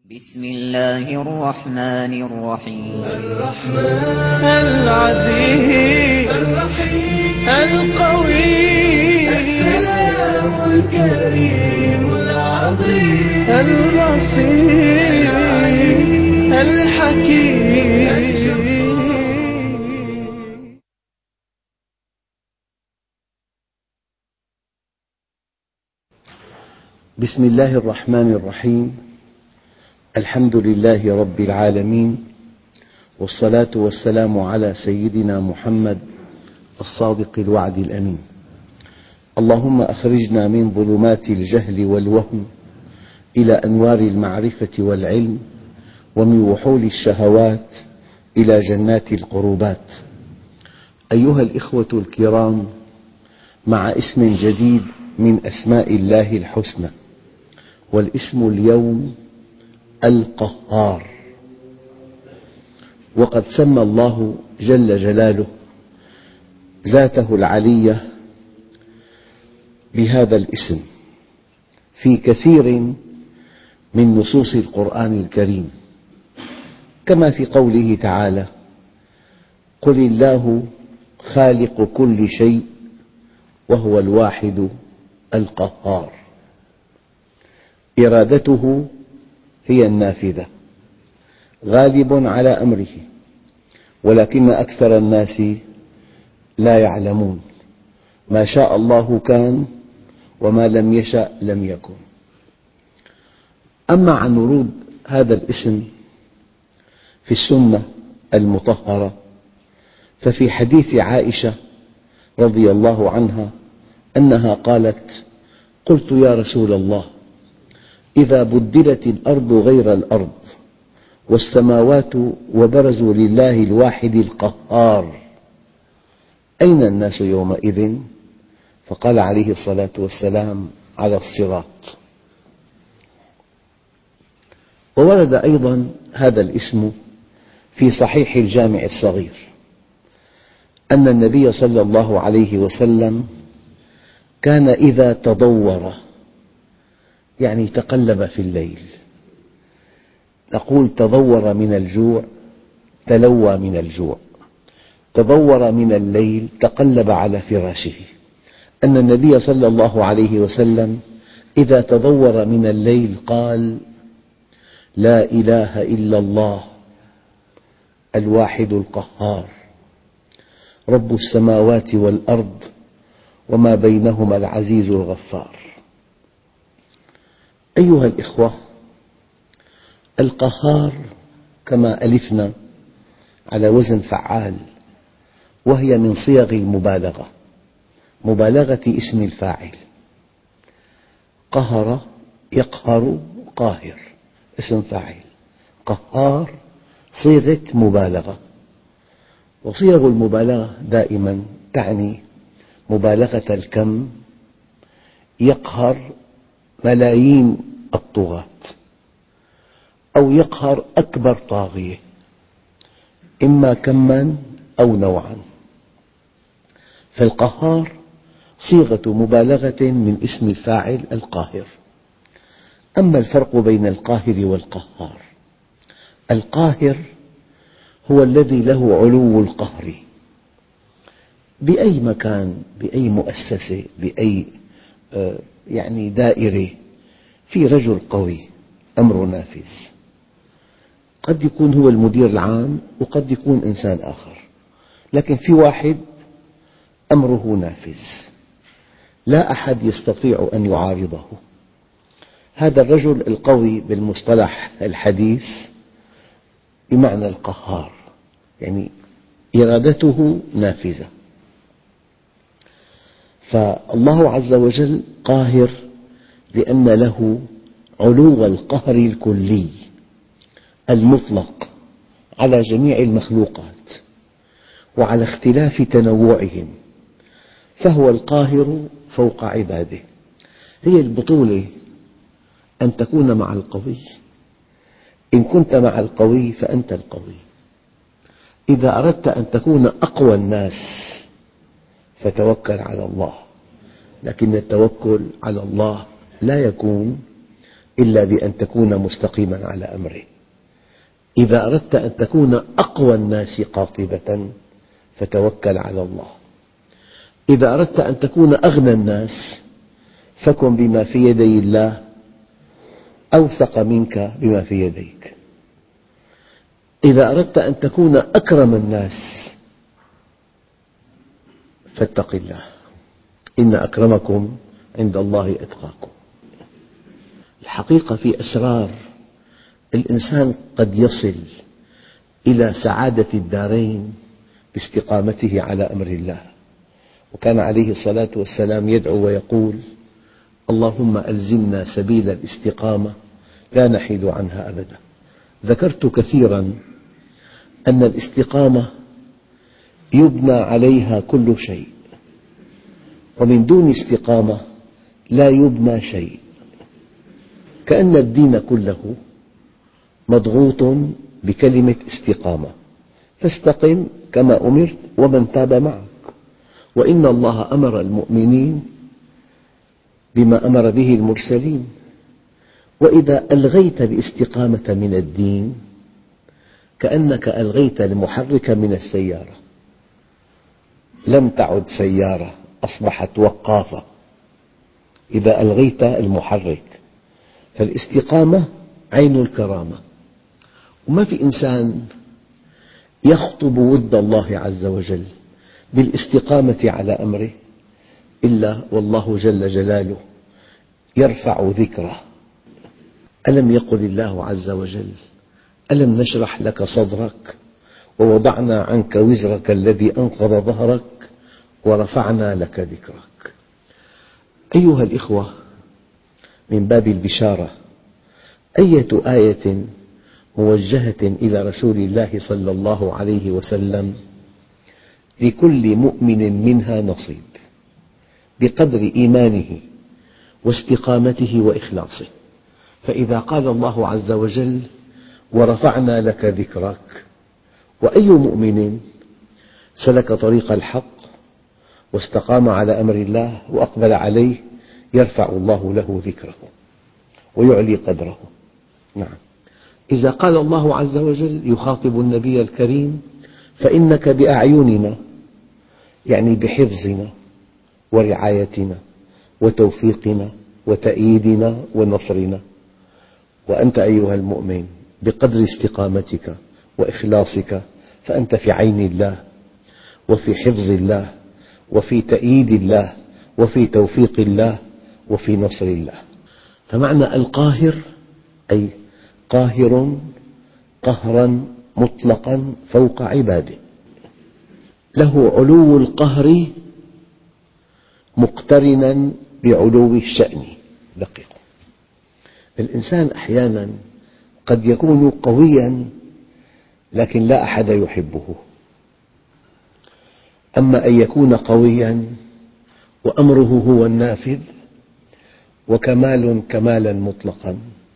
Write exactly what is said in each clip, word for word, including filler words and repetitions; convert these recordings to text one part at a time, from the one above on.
بسم الله الرحمن الرحيم الرحمن العزيز الرحيم القوي السلام الكريم العظيم البصير الحكيم. بسم الله الرحمن الرحيم. الحمد لله رب العالمين، والصلاة والسلام على سيدنا محمد الصادق الوعد الأمين. اللهم أخرجنا من ظلمات الجهل والوهم إلى أنوار المعرفة والعلم، ومن وحول الشهوات إلى جنات القربات. أيها الإخوة الكرام، مع اسم جديد من أسماء الله الحسنى، والاسم اليوم القهار. وقد سمى الله جل جلاله ذاته العلية بهذا الاسم في كثير من نصوص القرآن الكريم، كما في قوله تعالى: قل الله خالق كل شيء وهو الواحد القهار. إرادته هي النافذة، غالب على أمره، ولكن أكثر الناس لا يعلمون. ما شاء الله كان، وما لم يشأ لم يكن. أما عن ورود هذا الاسم في السنة المطهرة، ففي حديث عائشة رضي الله عنها أنها قالت: قلت يا رسول الله، إذا بدلت الأرض غير الأرض والسماوات وبرزوا لله الواحد القهار، أين الناس يومئذ؟ فقال عليه الصلاة والسلام: على الصراط. وورد أيضا هذا الاسم في صحيح الجامع الصغير أن النبي صلى الله عليه وسلم كان إذا تضور، يعني تقلب في الليل، نقول تضور من الجوع، تلوى من الجوع، تضور من الليل، تقلب على فراشه. أن النبي صلى الله عليه وسلم إذا تضور من الليل قال: لا إله إلا الله الواحد القهار، رب السماوات والأرض وما بينهما العزيز الغفار. أيها الإخوة، القهار كما ألفنا على وزن فعال، وهي من صيغ المبالغة، مبالغة اسم الفاعل. قهر يقهر، قاهر اسم فاعل، قهار صيغة مبالغة. وصيغ المبالغة دائما تعني مبالغة الكم، يقهر ملايين الطغاة، أو يقهر أكبر طاغية، إما كما أو نوعا. فالقهار صيغة مبالغة من اسم الفاعل القاهر. أما الفرق بين القاهر والقهار: القاهر هو الذي له علو القهر بأي مكان، بأي مؤسسة، بأي يعني دائرة. في رجل قوي أمره نافذ، قد يكون هو المدير العام وقد يكون إنسان آخر، لكن في واحد أمره نافذ، لا أحد يستطيع أن يعارضه. هذا الرجل القوي بالمصطلح الحديث بمعنى القهار، يعني إرادته نافذة. فالله عز وجل قاهر لأن له علو القهر الكلي المطلق على جميع المخلوقات وعلى اختلاف تنوعهم، فهو القاهر فوق عباده. هي البطولة أن تكون مع القوي. إن كنت مع القوي فأنت القوي. إذا أردت أن تكون أقوى الناس فتوكل على الله، لكن التوكل على الله لا يكون إلا بأن تكون مستقيما على أمره. إذا أردت أن تكون أقوى الناس قاطبة فتوكل على الله. إذا أردت أن تكون أغنى الناس فكن بما في يدي الله أوثق منك بما في يديك. إذا أردت أن تكون أكرم الناس فاتق الله، إن أكرمكم عند الله أتقاكم. الحقيقة في أسرار، الإنسان قد يصل إلى سعادة الدارين باستقامته على أمر الله. وكان عليه الصلاة والسلام يدعو ويقول: اللهم ألزمنا سبيل الاستقامة لا نحيد عنها أبدا. ذكرت كثيرا أن الاستقامة يبنى عليها كل شيء، ومن دون استقامة لا يبنى شيء. كأن الدين كله مضغوط بكلمة استقامة، فاستقم كما أمرت ومن تاب معك. وإن الله أمر المؤمنين بما أمر به المرسلين. وإذا ألغيت الاستقامة من الدين كأنك ألغيت المحرك من السيارة، لم تعد سيارة، أصبحت وقافة إذا ألغيت المحرك. فالاستقامة عين الكرامة، وما في إنسان يخطب ود الله عز وجل بالاستقامة على أمره إلا والله جل جلاله يرفع ذكره. ألم يقل الله عز وجل: ألم نشرح لك صدرك ووضعنا عنك وزرك الذي أنقض ظهرك ورفعنا لك ذكرك. أيها الإخوة، من باب البشارة، أية آية موجهة إلى رسول الله صلى الله عليه وسلم لكل مؤمن منها نصيب بقدر إيمانه واستقامته وإخلاصه. فإذا قال الله عز وجل: ورفعنا لك ذكرك، وأي مؤمن سلك طريق الحق واستقام على أمر الله وأقبل عليه يرفع الله له ذكره ويعلي قدره. نعم، إذا قال الله عز وجل يخاطب النبي الكريم: فإنك بأعيننا، يعني بحفظنا ورعايتنا وتوفيقنا وتأييدنا ونصرنا. وأنت أيها المؤمن بقدر استقامتك وإخلاصك فأنت في عين الله وفي حفظ الله وفي تأييد الله وفي توفيق الله وفي نصر الله. فمعنى القاهر أي قاهر قهرا مطلقا فوق عباده، له علو القهر مقترنا بعلو الشأن. دقيقوا، الإنسان أحيانا قد يكون قويا لكن لا أحد يحبه، أما أن يكون قويا وأمره هو النافذ وكمال كمالا مطلقا.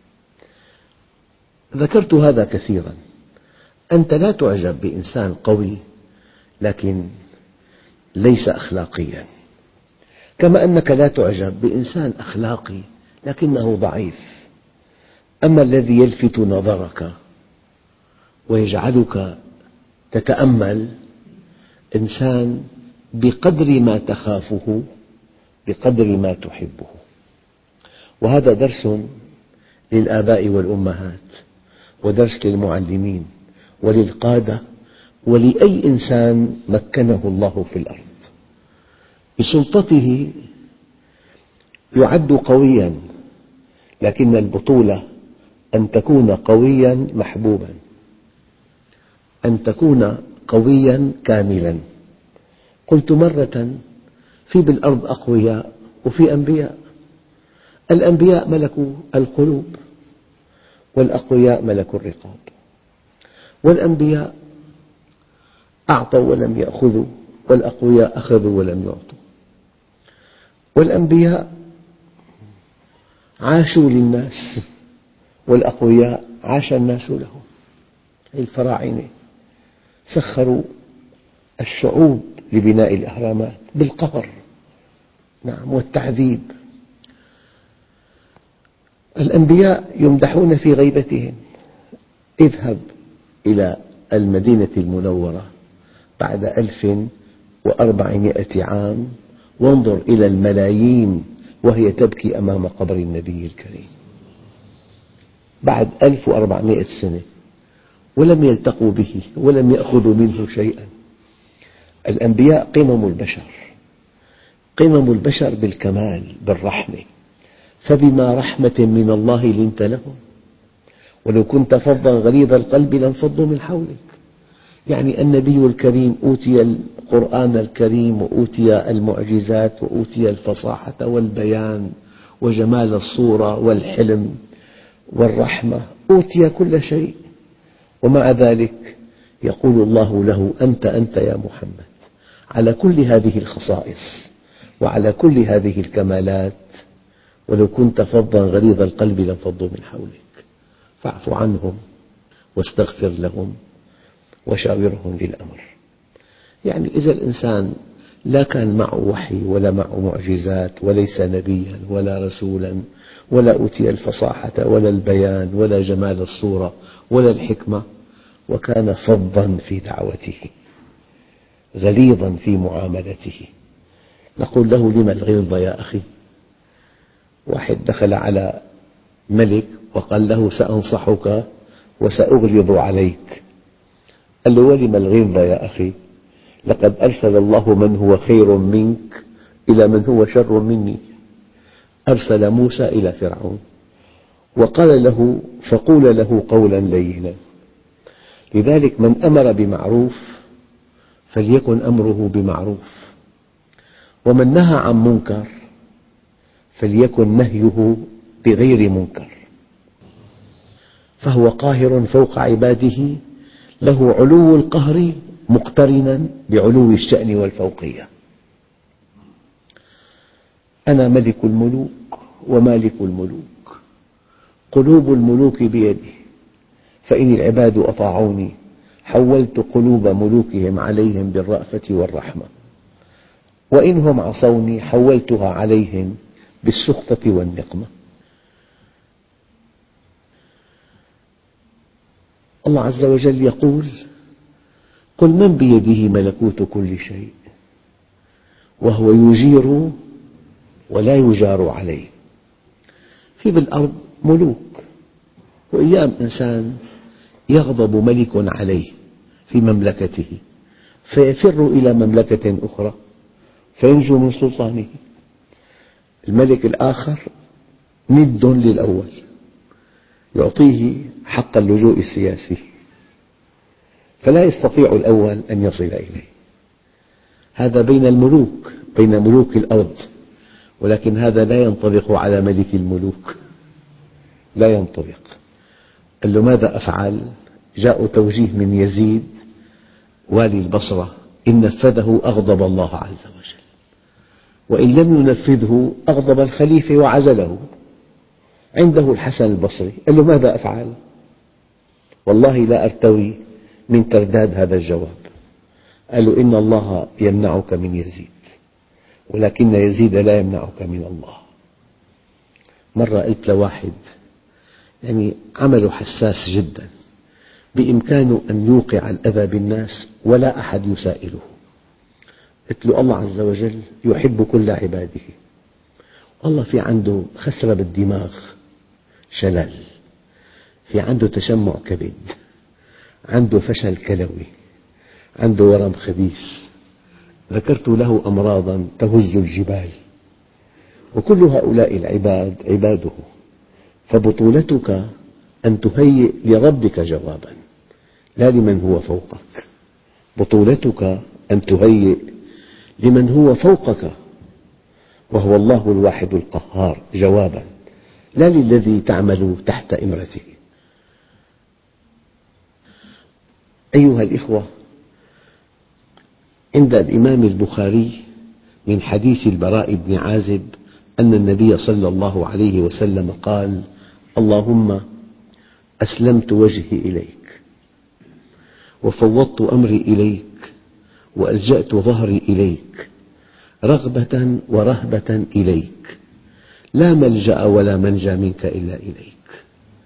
ذكرت هذا كثيرا. أنت لا تعجب بإنسان قوي لكن ليس أخلاقيا، كما أنك لا تعجب بإنسان أخلاقي لكنه ضعيف. أما الذي يلفت نظرك ويجعلك تتأمل إنسان بقدر ما تخافه بقدر ما تحبه. وهذا درس للآباء والأمهات، ودرس للمعلمين وللقادة ولأي إنسان مكنه الله في الأرض. بسلطته يعد قويا، لكن البطولة أن تكون قويا محبوبا، أن تكون قويا كاملا. قلت مرة: في بالأرض أقوياء وفي أنبياء. الأنبياء ملكوا القلوب والأقوياء ملكوا الرقاب. والأنبياء أعطوا ولم يأخذوا، والأقوياء أخذوا ولم يعطوا. والأنبياء عاشوا للناس والأقوياء عاش الناس لهم. الفراعنة سخروا الشعوب لبناء الأهرامات بالقهر، نعم، والتعذيب. الأنبياء يمدحون في غيبتهم. اذهب إلى المدينة المنورة بعد ألف وأربعمائة عام وانظر إلى الملايين وهي تبكي أمام قبر النبي الكريم بعد ألف وأربعمائة سنة، ولم يلتقوا به ولم يأخذوا منه شيئا. الأنبياء قمم البشر، قمم البشر بالكمال بالرحمة، فبما رحمة من الله لنت لهم ولو كنت فظا غليظ القلب لانفضوا من حولك. يعني النبي الكريم أوتي القرآن الكريم وأوتي المعجزات وأوتي الفصاحة والبيان وجمال الصورة والحلم والرحمة، أوتي كل شيء، ومع ذلك يقول الله له أنت أنت يا محمد على كل هذه الخصائص وعلى كل هذه الكمالات، ولو كنت فظا غليظ القلب لانفضوا من حولك فاعف عنهم واستغفر لهم وشاورهم للأمر. يعني إذا الإنسان لا كان معه وحي ولا معه معجزات وليس نبيا ولا رسولا ولا أوتي الفصاحة ولا البيان ولا جمال الصورة ولا الحكمة، وكان فظا في دعوته غليظا في معاملته، نقول له لم الغلظ يا أخي؟ واحد دخل على ملك وقال له سأنصحك وسأغلظ عليك، قال له ولم الغلظ يا أخي؟ لقد أرسل الله من هو خير منك إلى من هو شر مني. أرسل موسى إلى فرعون وقال له فقول له قولا لينا. لذلك من أمر بمعروف فليكن أمره بمعروف، ومن نهى عن منكر فليكن نهيه بغير منكر، فهو قاهر فوق عباده له علو القهر مقترنا بعلو الشأن والفوقية. أنا ملك الملوك ومالك الملوك، قلوب الملوك بيدي، فإن العباد أطاعوني حولت قلوب ملوكهم عليهم بالرأفة والرحمة، وإنهم عصوني حولتها عليهم بالسخطة والنقمة. الله عز وجل يقول قل من بيده ملكوت كل شيء وهو يجير ولا يجار عليه. في بالأرض ملوك، وأيام إنسان يغضب ملك عليه في مملكته فيفر إلى مملكة أخرى فينجو من سلطانه. الملك الآخر ند للأول يعطيه حق اللجوء السياسي، فلا يستطيع الأول أن يصل إليه. هذا بين الملوك، بين ملوك الأرض، ولكن هذا لا ينطبق على ملك الملوك، لا ينطبق. قال له ماذا أفعل؟ جاء توجيه من يزيد والي البصرة، إن نفذه أغضب الله عز وجل، وإن لم ينفذه أغضب الخليفة وعزله. عنده الحسن البصري، قال له ماذا أفعل؟ والله لا أرتوي من ترداد هذا الجواب. قال له إن الله يمنعك من يزيد ولكن يزيد لا يمنعك من الله. مرة قلت لواحد يعني عمله حساس جدا، بإمكانه أن يوقع الأذى بالناس ولا أحد يسائله. قلت له الله عز وجل يحب كل عباده، والله في عنده خسرة بالدماغ شلل، في عنده تشمع كبد، عنده فشل كلوي، عنده ورم خبيث، ذكرت له أمراضا تهز الجبال، وكل هؤلاء العباد عباده، فبطولتك أن تهيئ لربك جوابا لا لمن هو فوقك، بطولتك أن تهيئ لمن هو فوقك وهو الله الواحد القهار جوابا لا للذي تعمل تحت إمرته. أيها الإخوة، عند الإمام البخاري من حديث البراء بن عازب أن النبي صلى الله عليه وسلم قال: اللهم أسلمت وجهي إليك وفوضت أمري إليك وألجأت ظهري إليك رغبة ورهبة إليك، لا ملجأ ولا منجى منك إلا إليك.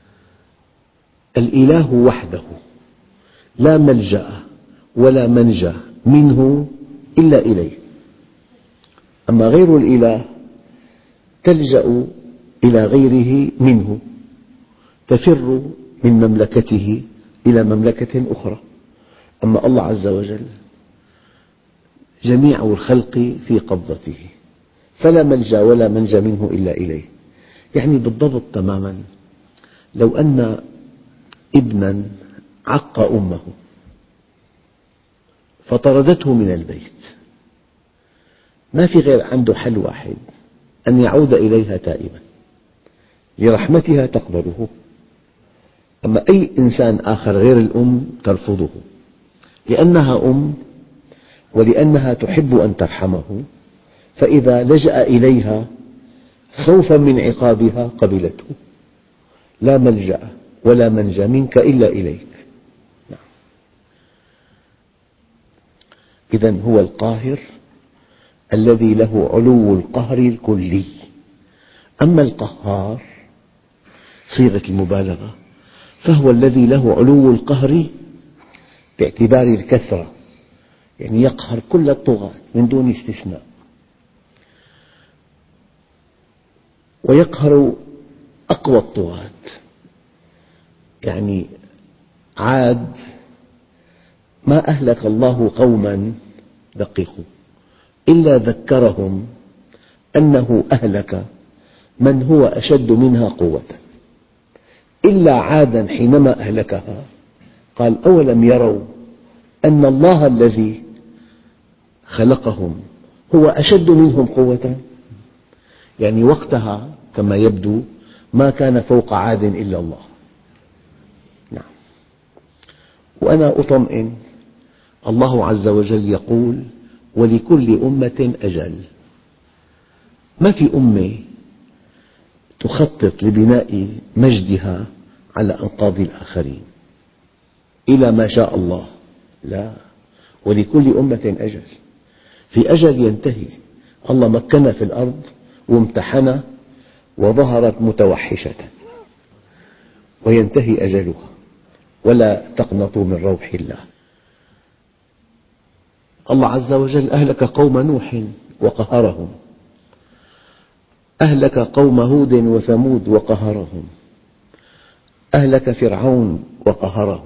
الإله وحده لا ملجأ ولا منجى منه إلا إليه. أما غير الإله تلجأ إلى غيره منه، تفر من مملكته إلى مملكة أخرى. أما الله عز وجل جميع الخلق في قبضته، فلا ملجأ ولا منجى منه إلا إليه. يعني بالضبط تماما لو أن ابنا عق أمه فطردته من البيت، ما في غير عنده حل واحد، أن يعود إليها تائبا لرحمتها تقبله. أما أي إنسان آخر غير الأم ترفضه، لأنها أم ولأنها تحب أن ترحمه، فإذا لجأ إليها خوفا من عقابها قبلته. لا ملجأ ولا منجى منك إلا إليك. إذن هو القاهر الذي له علو القهر الكلي. أما القهار صيغة المبالغة فهو الذي له علو القهر باعتبار الكثرة، يعني يقهر كل الطغاة من دون استثناء، ويقهر أقوى الطغاة. يعني عاد ما أهلك الله قوما دققوا إلا ذكرهم أنه أهلك من هو أشد منها قوة، إلا عادا حينما أهلكها قال أولم يروا أن الله الذي خلقهم هو أشد منهم قوة. يعني وقتها كما يبدو ما كان فوق عاد إلا الله. نعم. وأنا أطمئن، الله عز وجل يقول ولكل أمة أجل. ما في أمة تخطط لبناء مجدها على أنقاض الآخرين إلى ما شاء الله، لا، ولكل أمة أجل. في أجل ينتهي. الله مكنها في الأرض وامتحنها وظهرت متوحشة وينتهي أجلها، ولا تقنطوا من روح الله. الله عز وجل أهلك قوم نوح وقهرهم، أهلك قوم هود وثمود وقهرهم، أهلك فرعون وقهره،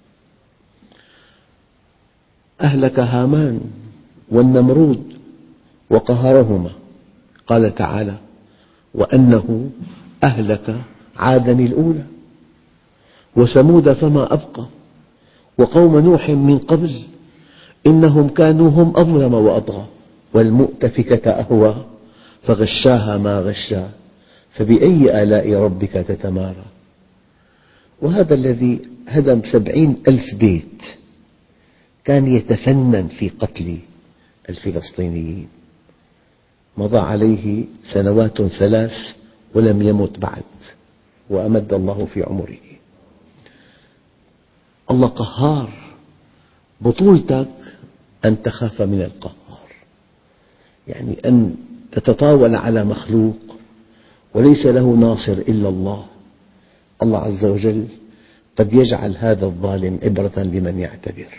أهلك هامان والنمرود وقهرهما. قال تعالى وأنه أهلك عادا الأولى وثمود فما أبقى وقوم نوح من قبل إنهم كانوا هم أظلم وأطغى والمؤتفكة أهوى فغشاها ما غشا فبأي آلاء ربك تتمارى. وهذا الذي هدم سبعين ألف بيت كان يتفنن في قتل الفلسطينيين، مضى عليه سنوات ثلاث ولم يمت بعد، وأمد الله في عمره. الله قهار، بطولتك أن تخاف من القهار، يعني أن تتطاول على مخلوق وليس له ناصر إلا الله. الله عز وجل قد يجعل هذا الظالم عبرة لمن يعتبر.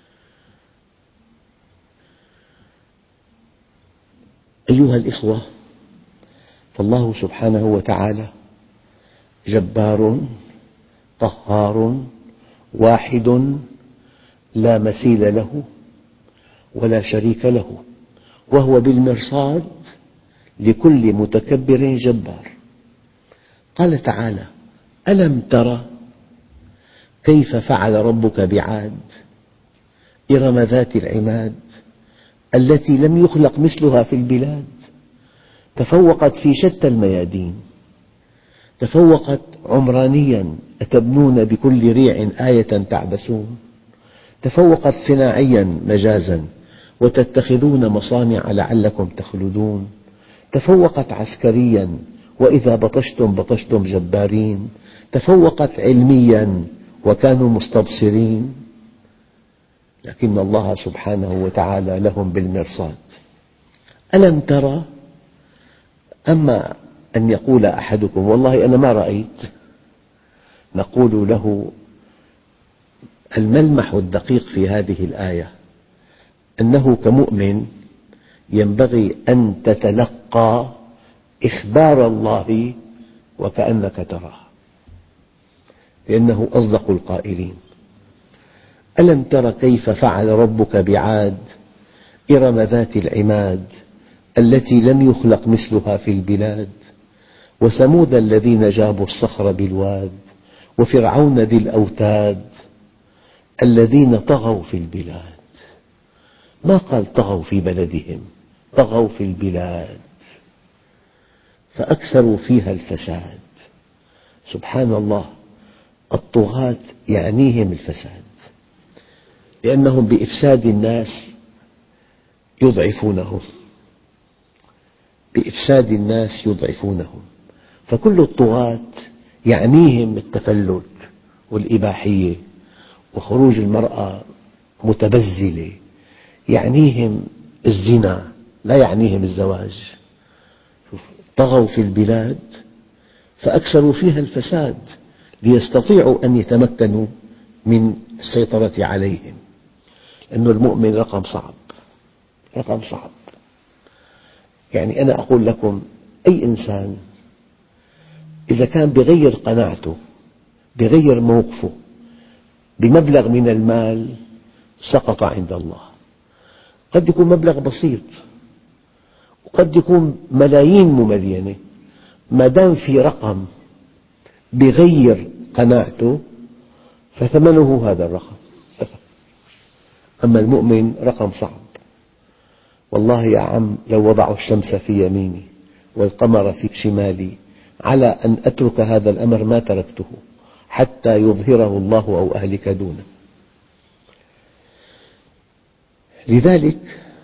أيها الإخوة، فالله سبحانه وتعالى جبار قهار واحد لا مثيل له ولا شريك له، وهو بالمرصاد لكل متكبر جبار. قال تعالى ألم تر كيف فعل ربك بعاد إرم ذات العماد التي لم يخلق مثلها في البلاد، تفوقت في شتى الميادين، تفوقت عمرانيا أتبنون بكل ريع آية تعبثون، تفوقت صناعيا مجازا وتتخذون مصانع لعلكم تخلدون، تفوقت عسكريا وإذا بطشتم بطشتم جبارين، تفوقت علميا وكانوا مستبصرين. لكن الله سبحانه وتعالى لهم بالمرصاد. ألم ترى، أما أن يقول أحدكم والله أنا ما رأيت، نقول له الملمح الدقيق في هذه الآية أنه كمؤمن ينبغي أن تتلقى إخبار الله وكأنك تراه، لأنه أصدق القائلين. ألم تر كيف فعل ربك بعاد إرم ذات العماد التي لم يخلق مثلها في البلاد وثمود الذين جابوا الصخر بالواد وفرعون ذي الأوتاد الذين طغوا في البلاد. ما قال طغوا في بلدهم، طغوا في البلاد فأكثروا فيها الفساد. سبحان الله، الطغاة يعنيهم الفساد، لأنهم بإفساد الناس يضعفونهم، بإفساد الناس يضعفونهم. فكل الطغاة يعنيهم التفلت والإباحية وخروج المرأة متبذلة، يعنيهم الزنا لا يعنيهم الزواج. طغوا في البلاد فأكثروا فيها الفساد ليستطيعوا أن يتمكنوا من السيطرة عليهم، لأن المؤمن رقم صعب، رقم صعب. يعني أنا أقول لكم أي إنسان إذا كان بغير قناعته، بغير موقفه بمبلغ من المال سقط عند الله. قد يكون مبلغ بسيط وقد يكون ملايين مملينة، ما دام في رقم بغير قناعته فثمنه هذا الرقم. أما المؤمن رقم صعب. والله يا عم لو وضعوا الشمس في يميني والقمر في شمالي على أن أترك هذا الأمر ما تركته حتى يظهره الله أو أهلك دونه. لذلك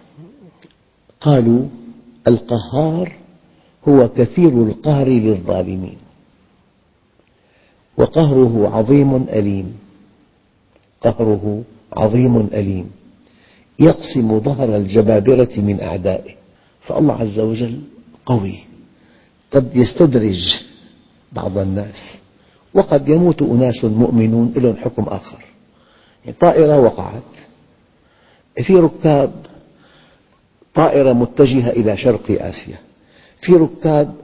قالوا القهار هو كثير القهر للظالمين وقهره عظيم أليم، قهره عظيم أليم يقسم ظهر الجبابرة من أعدائه. فالله عز وجل قوي، قد يستدرج بعض الناس وقد يموت أناس مؤمنون لهم حكم آخر. طائرة وقعت، في ركاب طائرة متجهة إلى شرق آسيا، في ركاب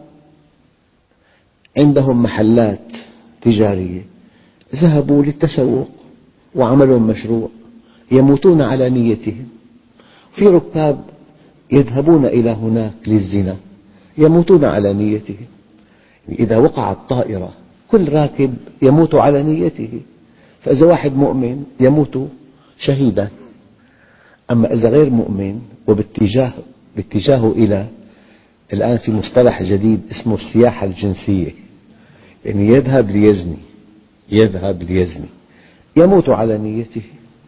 عندهم محلات تجارية ذهبوا للتسوق وعملوا مشروع يموتون على نيتهم، في ركاب يذهبون إلى هناك للزنا يموتون على نيتهم. إذا وقعت طائرة كل راكب يموت على نيته، فإذا واحد مؤمن يموت شهيدا. أما إذا غير مؤمن وباتجاه باتجاهه إلى، الآن في مصطلح جديد اسمه السياحة الجنسية، يعني يذهب ليزني، يذهب ليزني يموت على نيته.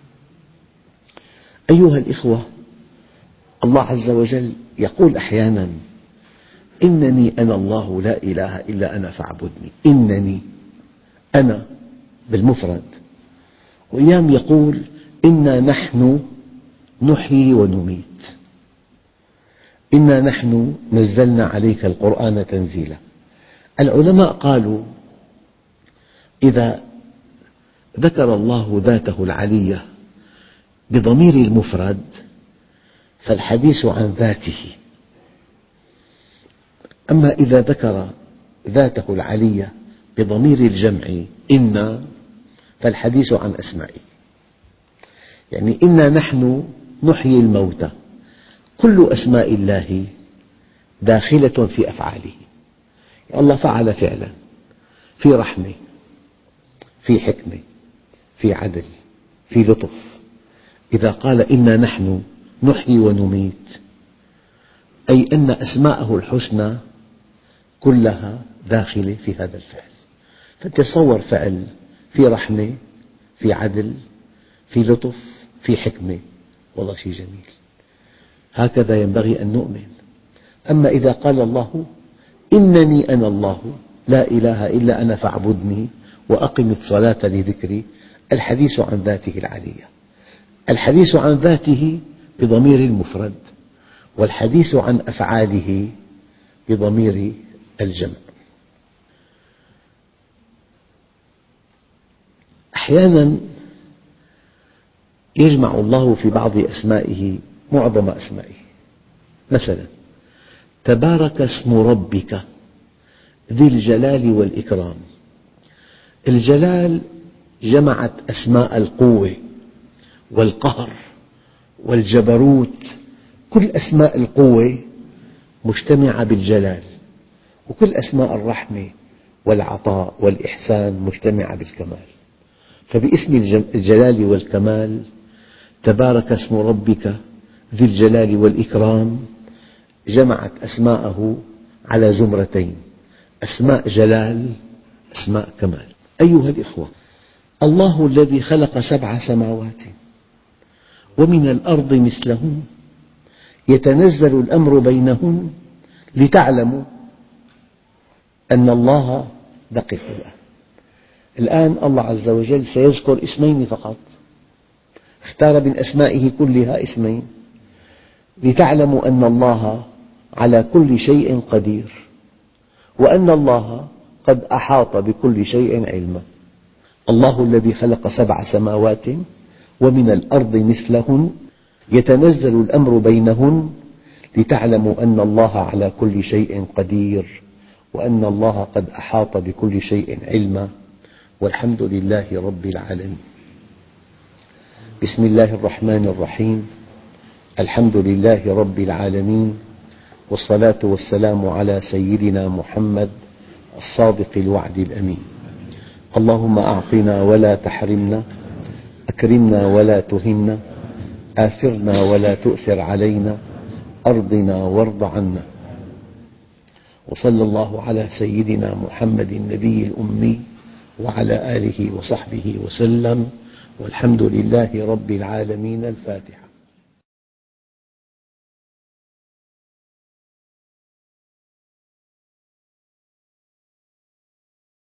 أيها الإخوة، الله عز وجل يقول أحيانا إنني أنا الله لا إله إلا أنا فاعبدني. إنني أنا بالمفرد، وأيام يقول إنا نحن نحيي ونميت، إنا نحن نزلنا عليك القرآن تنزيلا. العلماء قالوا إذا ذكر الله ذاته العلية بضمير المفرد فالحديث عن ذاته، أما إذا ذكر ذاته العلية بضمير الجمع إنا فالحديث عن أسمائه. يعني إنا نحن نحيي الموتى، كل أسماء الله داخلة في أفعاله. الله فعل فعلا في رحمة، في حكمة، في عدل، في لطف. إذا قال إنا نحن نحيي ونميت أي أن أسماءه الحسنى كلها داخلة في هذا الفعل. فتصور فعل في رحمة، في عدل، في لطف، في حكمة، والله شيء جميل. هكذا ينبغي أن نؤمن. أما إذا قال الله إنني أنا الله لا إله إلا أنا فاعبدني وأقم الصلاة لذكري، الحديث عن ذاته العلية. الحديث عن ذاته بضمير المفرد، والحديث عن أفعاله بضمير الجمع. أحيانا يجمع الله في بعض أسمائه معظم أسمائه، مثلا تبارك اسم ربك ذي الجلال والإكرام. الجلال جمعت أسماء القوة والقهر والجبروت، كل أسماء القوة مجتمعة بالجلال، وكل أسماء الرحمة والعطاء والإحسان مجتمعة بالكمال. فباسم الجلال والكمال تبارك اسم ربك ذي الجلال والإكرام جمعت أسماءه على زمرتين، أسماء جلال أسماء كمال. أيها الإخوة، الله الذي خلق سبع سماوات ومن الأرض مثلهن يتنزل الأمر بينهن لتعلموا أن الله دقيق الآن. الآن الله عز وجل سيذكر اسمين فقط، اختار من أسمائه كلها اسمين، لتعلموا أن الله على كل شيء قدير، وأن الله قد أحاط بكل شيء علما. الله الذي خلق سبع سماوات ومن الأرض مثلهن يتنزل الأمر بينهن لتعلموا أن الله على كل شيء قدير، وأن الله قد أحاط بكل شيء علما، والحمد لله رب العالمين. بسم الله الرحمن الرحيم. الحمد لله رب العالمين، والصلاة والسلام على سيدنا محمد الصادق الوعد الأمين. اللهم أعطنا ولا تحرمنا، أكرمنا ولا تهنا، آثرنا ولا تؤثر علينا، أرضنا وارض عنا. وصلى الله على سيدنا محمد النبي الأمي وعلى آله وصحبه وسلم، والحمد لله رب العالمين. الفاتحة.